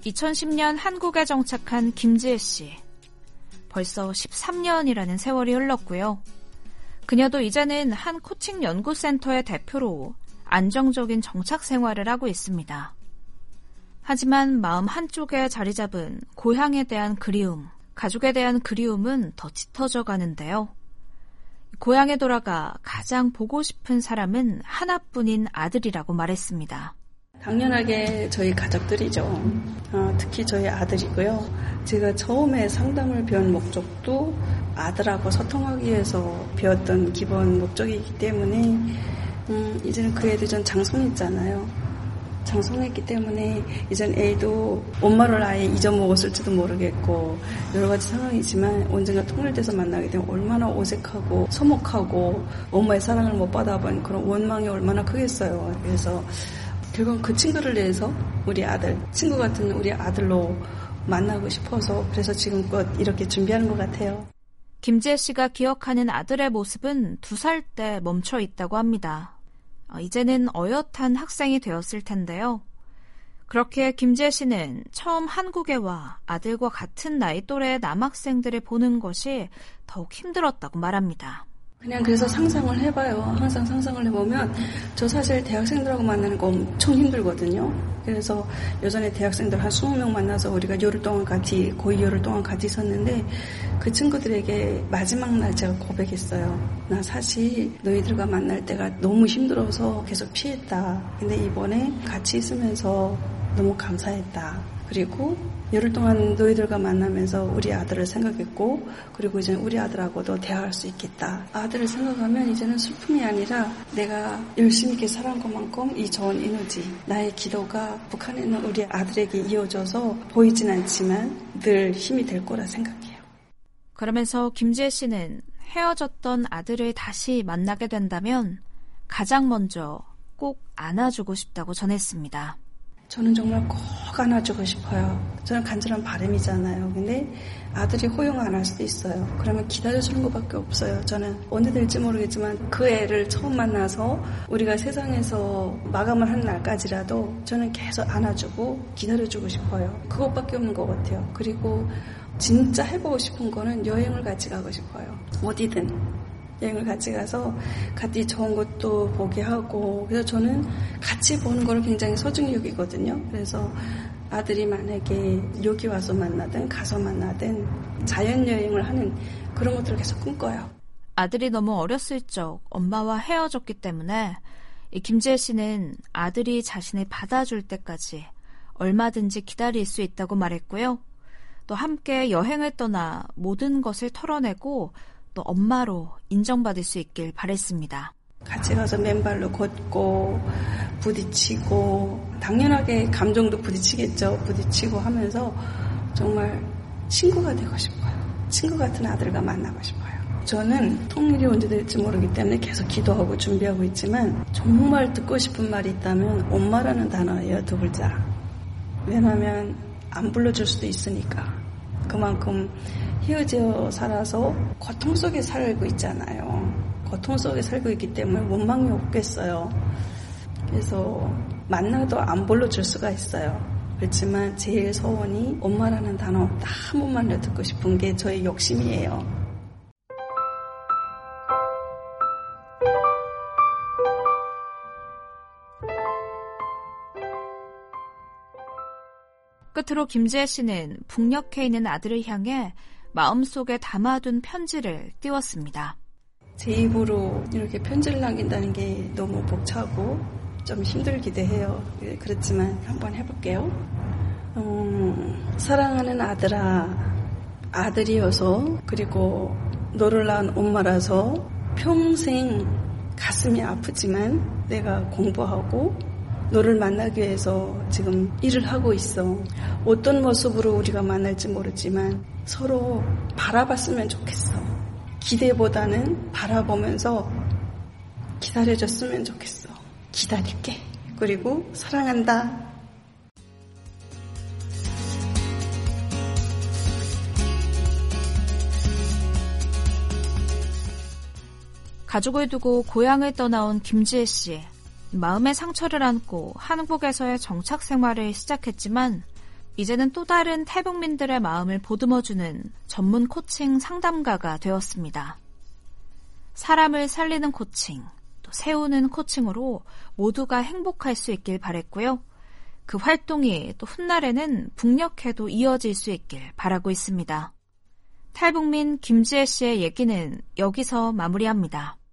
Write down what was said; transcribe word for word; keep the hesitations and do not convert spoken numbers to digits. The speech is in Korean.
이천십 년 한국에 정착한 김지혜 씨. 벌써 십삼 년이라는 세월이 흘렀고요. 그녀도 이제는 한 코칭 연구센터의 대표로 안정적인 정착 생활을 하고 있습니다. 하지만 마음 한쪽에 자리 잡은 고향에 대한 그리움, 가족에 대한 그리움은 더 짙어져 가는데요. 고향에 돌아가 가장 보고 싶은 사람은 하나뿐인 아들이라고 말했습니다. 당연하게 저희 가족들이죠. 어, 특히 저희 아들이고요. 제가 처음에 상담을 배운 목적도 아들하고 소통하기 위해서 배웠던 기본 목적이기 때문에 음, 이제는 그 애도 전 장성했잖아요. 장성했기 때문에 이젠 애도 엄마를 아예 잊어먹었을지도 모르겠고 여러 가지 상황이지만 언젠가 통일돼서 만나게 되면 얼마나 어색하고 서먹하고 엄마의 사랑을 못 받아본 그런 원망이 얼마나 크겠어요. 그래서 결국은 그 친구를 위해서 우리 아들, 친구 같은 우리 아들로 만나고 싶어서 그래서 지금껏 이렇게 준비하는 것 같아요. 김지혜 씨가 기억하는 아들의 모습은 두 살 때 멈춰 있다고 합니다. 이제는 어엿한 학생이 되었을 텐데요. 그렇게 김지혜 씨는 처음 한국에 와 아들과 같은 나이 또래의 남학생들을 보는 것이 더욱 힘들었다고 말합니다. 그냥 그래서 상상을 해봐요. 항상 상상을 해보면 저 사실 대학생들하고 만나는 거 엄청 힘들거든요. 그래서 예전에 대학생들 한 스무 명 만나서 우리가 열흘 동안 같이 거의 열흘 동안 같이 있었는데 그 친구들에게 마지막 날 제가 고백했어요. 나 사실 너희들과 만날 때가 너무 힘들어서 계속 피했다. 근데 이번에 같이 있으면서 너무 감사했다. 그리고 열흘 동안 너희들과 만나면서 우리 아들을 생각했고 그리고 이제 우리 아들하고도 대화할 수 있겠다. 아들을 생각하면 이제는 슬픔이 아니라 내가 열심히 있게 살아온 것만큼 이 좋은 에너지, 나의 기도가 북한에 있는 우리 아들에게 이어져서 보이진 않지만 늘 힘이 될 거라 생각해요. 그러면서 김지혜 씨는 헤어졌던 아들을 다시 만나게 된다면 가장 먼저 꼭 안아주고 싶다고 전했습니다. 저는 정말 꼭 안아주고 싶어요. 저는 간절한 바람이잖아요. 근데 아들이 허용 안 할 수도 있어요. 그러면 기다려주는 것밖에 없어요. 저는 언제 될지 모르겠지만 그 애를 처음 만나서 우리가 세상에서 마감을 하는 날까지라도 저는 계속 안아주고 기다려주고 싶어요. 그것밖에 없는 것 같아요. 그리고 진짜 해보고 싶은 거는 여행을 같이 가고 싶어요. 어디든. 여행을 같이 가서 같이 좋은 것도 보게 하고 그래서 저는 같이 보는 걸 굉장히 소중히 여기거든요. 그래서 아들이 만약에 여기 와서 만나든 가서 만나든 자연여행을 하는 그런 것들을 계속 꿈꿔요. 아들이 너무 어렸을 적 엄마와 헤어졌기 때문에 이 김지혜 씨는 아들이 자신을 받아줄 때까지 얼마든지 기다릴 수 있다고 말했고요. 또 함께 여행을 떠나 모든 것을 털어내고 또 엄마로 인정받을 수 있길 바랬습니다. 같이 가서 맨발로 걷고 부딪히고 당연하게 감정도 부딪히겠죠. 부딪히고 하면서 정말 친구가 되고 싶어요. 친구 같은 아들과 만나고 싶어요. 저는 통일이 언제 될지 모르기 때문에 계속 기도하고 준비하고 있지만 정말 듣고 싶은 말이 있다면 엄마라는 단어예요. 두 글자. 왜냐하면 안 불러줄 수도 있으니까. 그만큼 헤어져 살아서 고통 속에 살고 있잖아요. 고통 속에 살고 있기 때문에 원망이 없겠어요. 그래서 만나도 안 불러줄 수가 있어요. 그렇지만 제일 소원이 엄마라는 단어 딱 한 번만 더 듣고 싶은 게 저의 욕심이에요. 끝으로 김지혜 씨는 북녘에 있는 아들을 향해 마음속에 담아둔 편지를 띄웠습니다. 제 입으로 이렇게 편지를 남긴다는 게 너무 벅차고 좀 힘들기도 해요. 그렇지만 한번 해볼게요. 음, 사랑하는 아들아, 아들이어서 그리고 너를 낳은 엄마라서 평생 가슴이 아프지만 내가 공부하고 너를 만나기 위해서 지금 일을 하고 있어. 어떤 모습으로 우리가 만날지 모르지만 서로 바라봤으면 좋겠어. 기대보다는 바라보면서 기다려줬으면 좋겠어. 기다릴게. 그리고 사랑한다. 가족을 두고 고향을 떠나온 김지혜 씨. 마음의 상처를 안고 한국에서의 정착 생활을 시작했지만 이제는 또 다른 탈북민들의 마음을 보듬어주는 전문 코칭 상담가가 되었습니다. 사람을 살리는 코칭, 또 세우는 코칭으로 모두가 행복할 수 있길 바랬고요. 그 활동이 또 훗날에는 북녘에도 이어질 수 있길 바라고 있습니다. 탈북민 김지혜 씨의 얘기는 여기서 마무리합니다.